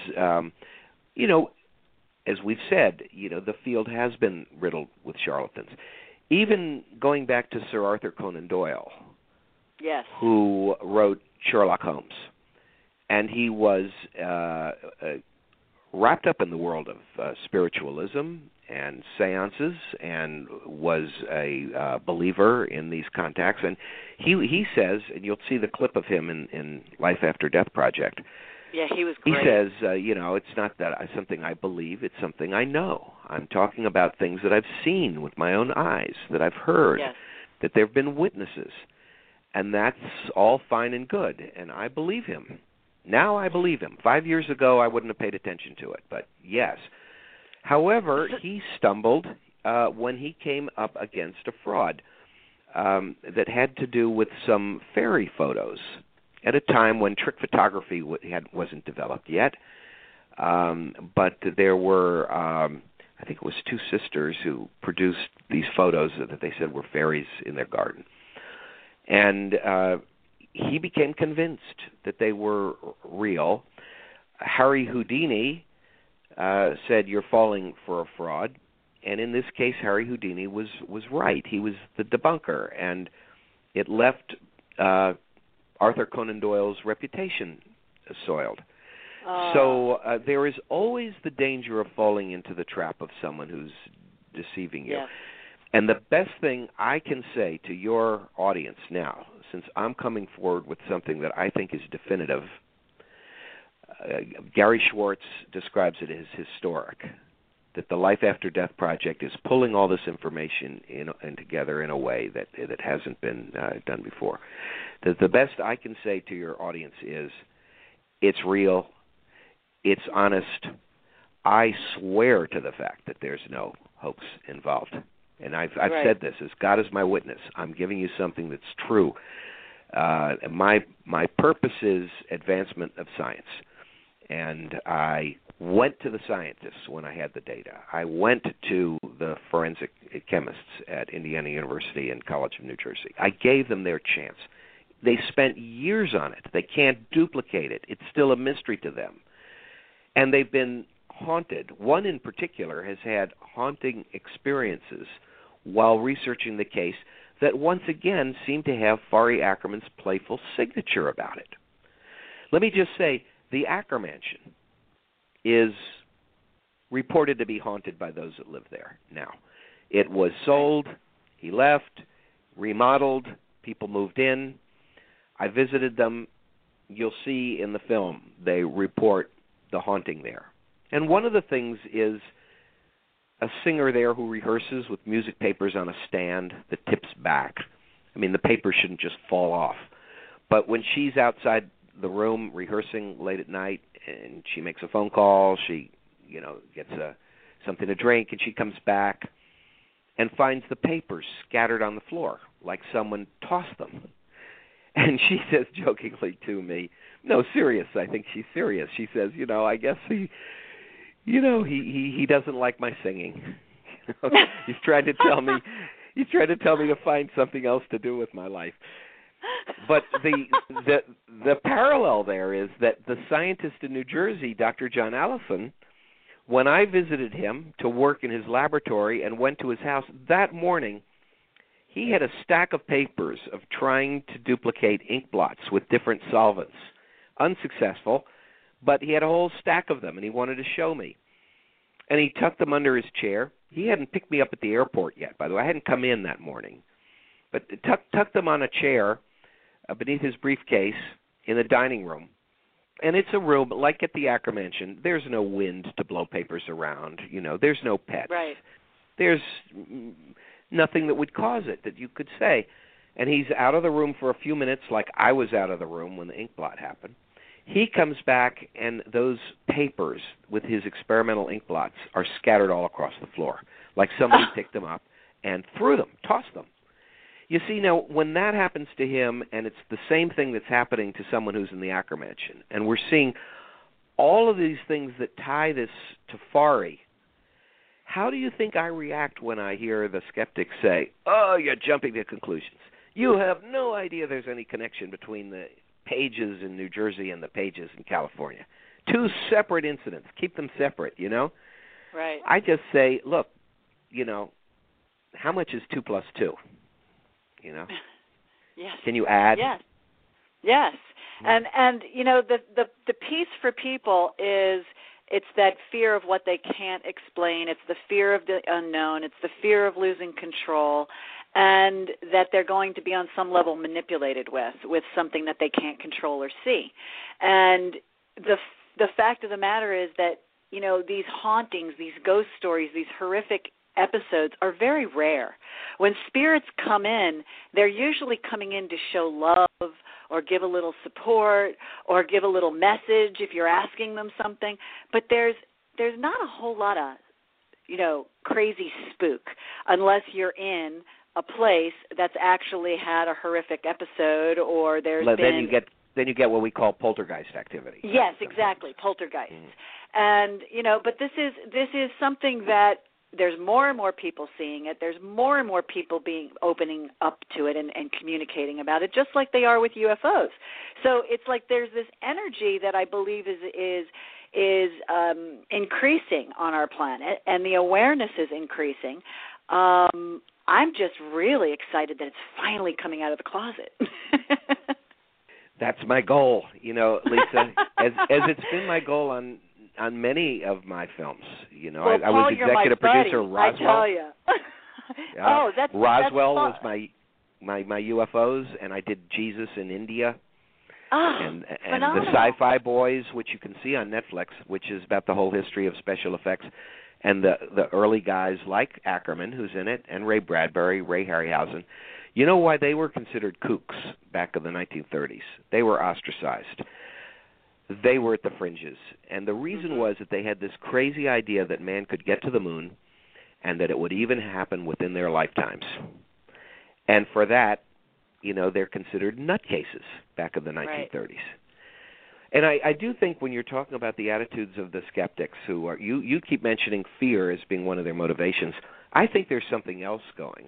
as we've said, the field has been riddled with charlatans. Even going back to Sir Arthur Conan Doyle, yes, who wrote Sherlock Holmes, and he was wrapped up in the world of spiritualism and seances, and was a believer in these contacts. And he says, and you'll see the clip of him in Life After Death Project. Yeah, he was great. He says, it's not that something I believe, it's something I know. I'm talking about things that I've seen with my own eyes, that I've heard, yes, that there have been witnesses. And that's all fine and good, and I believe him. Now I believe him. 5 years ago, I wouldn't have paid attention to it, but yes. However, he stumbled when he came up against a fraud that had to do with some fairy photos at a time when trick photography wasn't developed yet. But there were, I I think it was two sisters who produced these photos that they said were fairies in their garden. And he became convinced that they were real. Harry Houdini said, "You're falling for a fraud." And in this case, Harry Houdini was right. He was the debunker, and it left Arthur Conan Doyle's reputation soiled. So there is always the danger of falling into the trap of someone who's deceiving you. Yes. And the best thing I can say to your audience now, since I'm coming forward with something that I think is definitive, Gary Schwartz describes it as historic, that the Life After Death Project is pulling all this information in together in a way that hasn't been done before. The best I can say to your audience is, it's real, it's honest. I swear to the fact that there's no hoax involved. And I've Right. said this, as God is my witness. I'm giving you something that's true. My purpose is advancement of science. And I went to the scientists when I had the data. I went to the forensic chemists at Indiana University and College of New Jersey. I gave them their chance. They spent years on it. They can't duplicate it. It's still a mystery to them. And they've been haunted. One in particular has had haunting experiences while researching the case that once again seem to have Fari Ackerman's playful signature about it. Let me just say, the Acker Mansion is reported to be haunted by those that live there now. It was sold, he left, remodeled, people moved in. I visited them. You'll see in the film they report the haunting there. And one of the things is a singer there who rehearses with music papers on a stand that tips back. I mean, the paper shouldn't just fall off. But when she's outside the room rehearsing late at night and she makes a phone call, she, gets something to drink, and she comes back and finds the papers scattered on the floor like someone tossed them. And she says jokingly to me, no, serious, I think she's serious. She says, I guess he doesn't like my singing. He's trying to tell me to find something else to do with my life. But the parallel there is that the scientist in New Jersey, Dr. John Allison, when I visited him to work in his laboratory and went to his house that morning, he had a stack of papers of trying to duplicate ink blots with different solvents. Unsuccessful, but he had a whole stack of them, and he wanted to show me. And he tucked them under his chair. He hadn't picked me up at the airport yet, by the way. I hadn't come in that morning. But tucked them on a chair beneath his briefcase in the dining room. And it's a room, like at the Acker Mansion, there's no wind to blow papers around. There's no pets. Right. There's nothing that would cause it that you could say. And he's out of the room for a few minutes, like I was out of the room when the ink blot happened. He comes back, and those papers with his experimental ink blots are scattered all across the floor, like somebody picked them up and threw them, tossed them. You see, now, when that happens to him, and it's the same thing that's happening to someone who's in the Acker Mansion, and we're seeing all of these things that tie this to Fari, how do you think I react when I hear the skeptics say, oh, you're jumping to conclusions. You have no idea there's any connection between the pages in New Jersey and the pages in California. Two separate incidents. Keep them separate, Right. I just say, look, how much is 2 plus 2? Yes. Can you add? Yes. And the piece for people is it's that fear of what they can't explain. It's the fear of the unknown. It's the fear of losing control, and that they're going to be on some level manipulated with something that they can't control or see. And the fact of the matter is that, these hauntings, these ghost stories, these horrific episodes are very rare. When spirits come in, they're usually coming in to show love or give a little support or give a little message if you're asking them something. But there's not a whole lot of, crazy spook unless you're in a place that's actually had a horrific episode or there's been... Then you get what we call poltergeist activity. Yes, exactly, poltergeist. And, but this is something that there's more and more people seeing it. There's more and more people opening up to it and communicating about it, just like they are with UFOs. So it's like there's this energy that I believe is increasing on our planet, and the awareness is increasing. I'm just really excited that it's finally coming out of the closet. That's my goal, Lisa. as it's been my goal on many of my films. Well, I was executive producer. Buddy, Roswell. I tell you. Roswell that's was my UFOs, and I did Jesus in India. And the Sci-Fi Boys, which you can see on Netflix, which is about the whole history of special effects, and the early guys like Ackerman, who's in it, and Ray Bradbury, Ray Harryhausen. You know why they were considered kooks back in the 1930s? They were ostracized. They were at the fringes. And the reason was that they had this crazy idea that man could get to the moon and that it would even happen within their lifetimes. And for that, they're considered nutcases back in the 1930s. Right. And I do think when you're talking about the attitudes of the skeptics who are, you keep mentioning fear as being one of their motivations. I think there's something else going.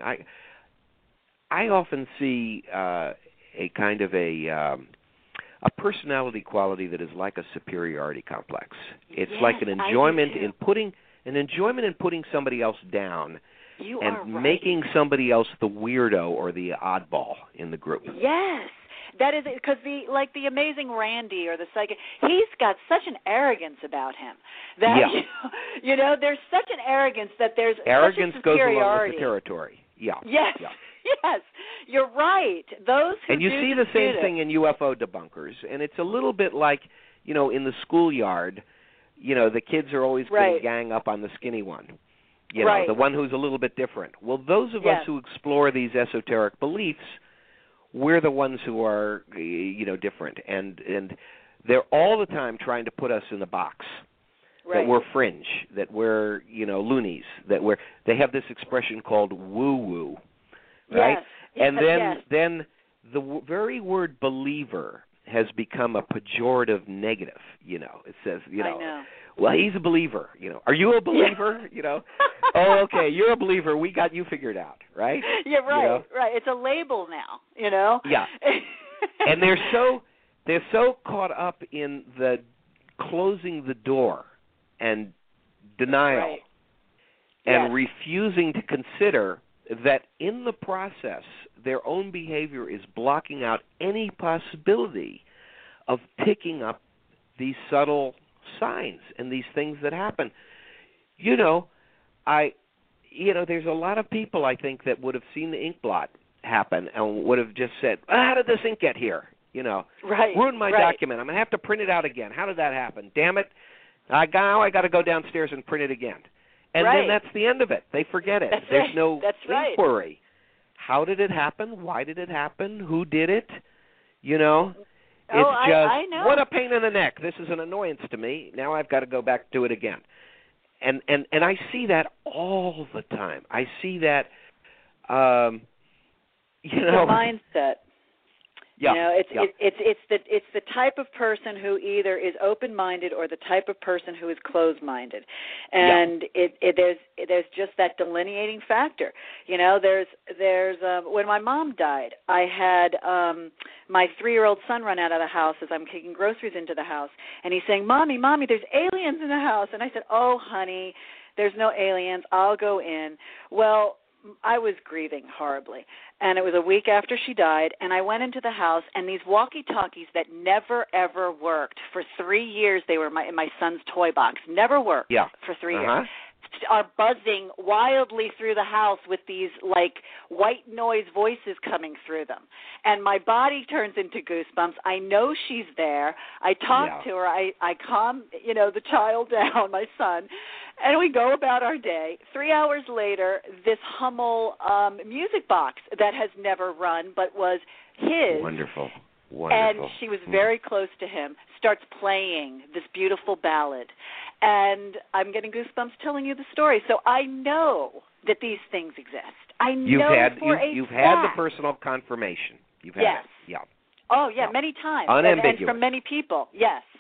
I often see a kind of a personality quality that is like a superiority complex. It's like an enjoyment in putting somebody else down. You and are right. Making somebody else the weirdo or the oddball in the group. Yes, that is it. Because the Amazing Randy or the psychic, he's got such an arrogance about him that there's such an arrogance that there's arrogance such a superiority. goes along with the territory. Yeah. Yes. Yeah. Yes, you're right. Those who and you see the same thing in UFO debunkers, and it's a little bit like in the schoolyard. The kids are always going to gang up on the skinny one. The one who's a little bit different. Well, those of us who explore these esoteric beliefs, we're the ones who are, different. And they're all the time trying to put us in a box. Right. That we're fringe, that we're, loonies, they have this expression called woo-woo, right? Yes. And then the very word believer has become a pejorative negative, It says, I know. Well, he's a believer, Are you a believer? Oh, okay, you're a believer. We got you figured out, right? Yeah, right, right. It's a label now, Yeah. And they're so caught up in the closing the door and denial and refusing to consider that in the process their own behavior is blocking out any possibility of picking up these subtle signs and these things that happen. There's a lot of people, I think, that would have seen the ink blot happen and would have just said, how did this ink get here? Ruined my document. I'm going to have to print it out again. How did that happen? Damn it. I got to go downstairs and print it again. And then that's the end of it. They forget it. There's no inquiry. How did it happen? Why did it happen? Who did it? I know. What a pain in the neck. This is an annoyance to me. Now I've got to go back to it again. And I see that all the time. I see that, the mindset. Yeah. It's the type of person who either is open-minded or the type of person who is closed-minded, and there's just that delineating factor. There's when my mom died, I had my 3-year-old son run out of the house as I'm taking groceries into the house, and he's saying, "Mommy, there's aliens in the house," and I said, "Oh, honey, there's no aliens. I'll go in." Well, I was grieving horribly, and it was a week after she died, and I went into the house, and these walkie-talkies that never, ever worked for 3 years, they were in my son's toy box, never worked for 3 years, are buzzing wildly through the house with these, white noise voices coming through them. And my body turns into goosebumps. I know she's there. I talk to her. I calm, the child down, my son, and we go about our day. 3 hours later, this Hummel music box that has never run but was his. Wonderful. And she was very close to him, starts playing this beautiful ballad. And I'm getting goosebumps telling you the story. So I know that these things exist. I know you've had the personal confirmation. You've had it. Yeah. Oh, yeah, many times. Unambiguous. And from many people, yes.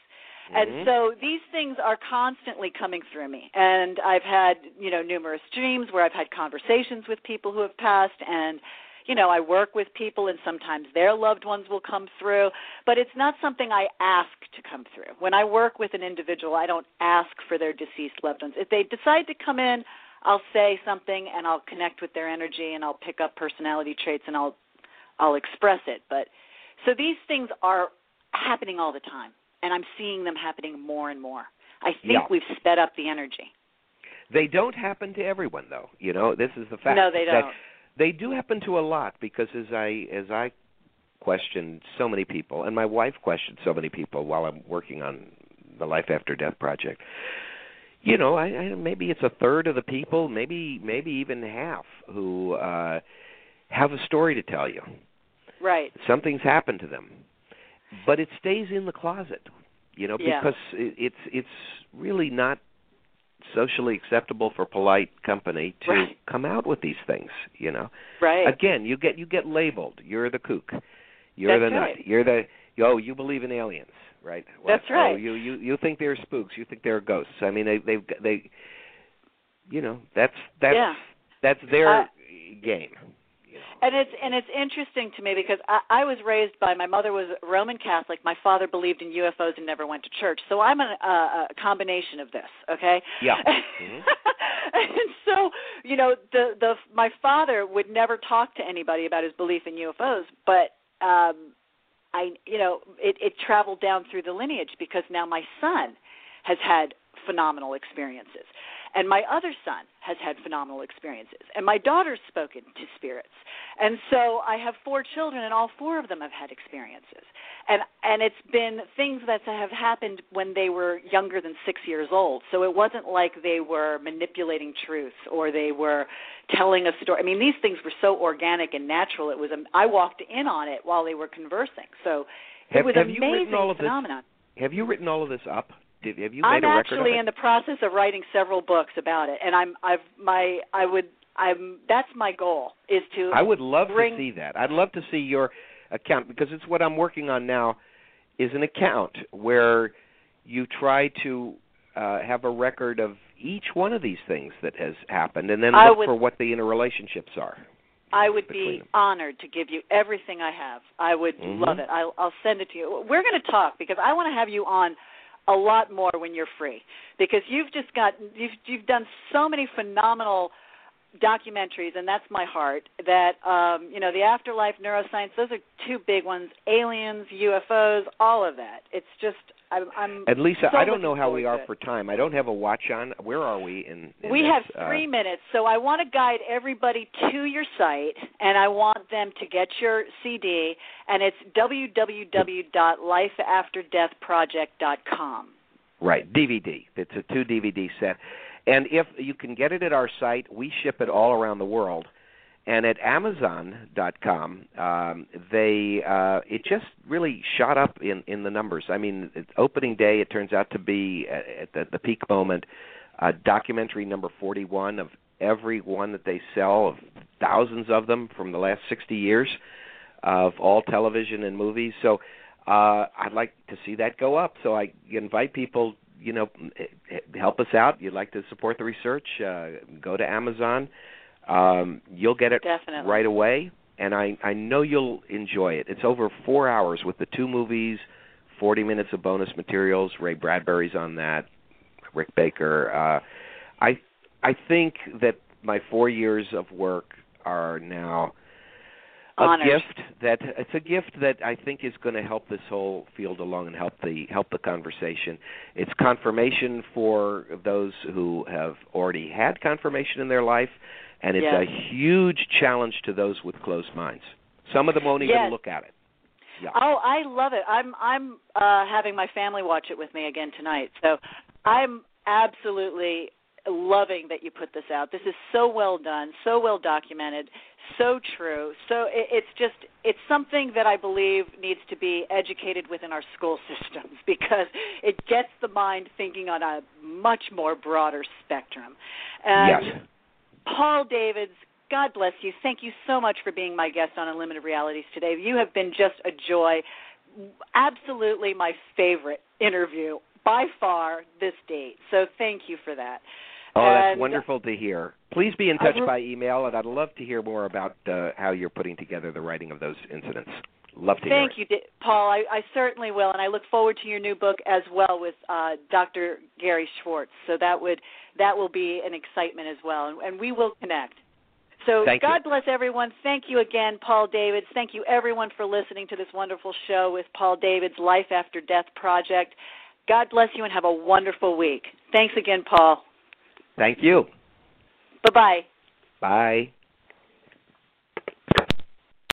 And so these things are constantly coming through me. And I've had, numerous dreams where I've had conversations with people who have passed, and I work with people, and sometimes their loved ones will come through, but it's not something I ask to come through. When I work with an individual, I don't ask for their deceased loved ones. If they decide to come in, I'll say something, and I'll connect with their energy, and I'll pick up personality traits, and I'll express it. But so these things are happening all the time, and I'm seeing them happening more and more. I think we've sped up the energy. They don't happen to everyone, though. This is the fact. No, they don't. They do happen to a lot, because as I questioned so many people, and my wife questioned so many people while I'm working on the Life After Death project, I maybe it's a third of the people, maybe even half, who have a story to tell you. Right. Something's happened to them, but it stays in the closet, because it's really not socially acceptable for polite company to come out with these things, Right. Again, you get labeled. You're the kook. You're the nut. You're the you believe in aliens, right? That's right. Oh, you think they're spooks. You think they're ghosts. I mean, they that's their game. And it's interesting to me because I was raised by, my mother was Roman Catholic, my father believed in UFOs and never went to church. So I'm a combination of this, okay? Yeah. And so, my father would never talk to anybody about his belief in UFOs, but it traveled down through the lineage, because now my son has had phenomenal experiences. And my other son has had phenomenal experiences. And my daughter's spoken to spirits. And so I have 4 children, and all 4 of them have had experiences. And it's been things that have happened when they were younger than 6 years old. So it wasn't like they were manipulating truth or they were telling a story. I mean, these things were so organic and natural. It was I walked in on it while they were conversing. So it was an amazing phenomenon. Have you written all of this up? Have you made a record of it? I'm actually in the process of writing several books about it, and that's my goal, is to I would love to see that. I'd love to see your account, because it's what I'm working on now, is an account where you try to have a record of each one of these things that has happened, and then look for what the interrelationships are. I would be honored to give you everything I have. I would love it. I'll send it to you. We're going to talk, because I want to have you on a lot more when you're free, because you've done so many phenomenal documentaries, and that's my heart, that the afterlife, neuroscience, those are 2 big ones. Aliens, UFOs, all of that. It's just I'm and Lisa, so I don't know how we are for time. I don't have a watch on. Where are we in we this? have 3 minutes, so I want to guide everybody to your site, and I want them to get your CD, and it's www.lifeafterdeathproject.com. Right, DVD. It's a 2 DVD set. And if you can get it at our site, we ship it all around the world. And at Amazon.com, it just really shot up in the numbers. I mean, opening day, it turns out to be at the peak moment, documentary number 41 of every one that they sell, of thousands of them from the last 60 years of all television and movies. So I'd like to see that go up. So I invite people, help us out. You'd like to support the research, go to Amazon. You'll get it right away, and I know you'll enjoy it. It's over 4 hours with the 2 movies, 40 minutes of bonus materials. Ray Bradbury's on that, Rick Baker. I think that my 4 years of work are now honored. It's a gift that I think is going to help this whole field along and help the conversation. It's confirmation for those who have already had confirmation in their life, and it's a huge challenge to those with closed minds. Some of them won't even look at it. Yeah. Oh, I love it. I'm having my family watch it with me again tonight. So I'm absolutely loving that you put this out. This is so well done, so well documented, so true. So it's something that I believe needs to be educated within our school systems, because it gets the mind thinking on a much more broader spectrum. And yes. Paul Davids, God bless you. Thank you so much for being my guest on Unlimited Realities today. You have been just a joy. Absolutely my favorite interview by far this date. So thank you for that. Oh, that's and wonderful to hear. Please be in touch by email, and I'd love to hear more about how you're putting together the writing of those incidents. Love to hear it. Thank you, Paul. I certainly will, and I look forward to your new book as well with Dr. Gary Schwartz. So that will be an excitement as well, and we will connect. So God bless everyone. Thank you again, Paul Davids. Thank you, everyone, for listening to this wonderful show with Paul Davids' Life After Death Project. God bless you and have a wonderful week. Thanks again, Paul. Thank you. Bye-bye. Bye.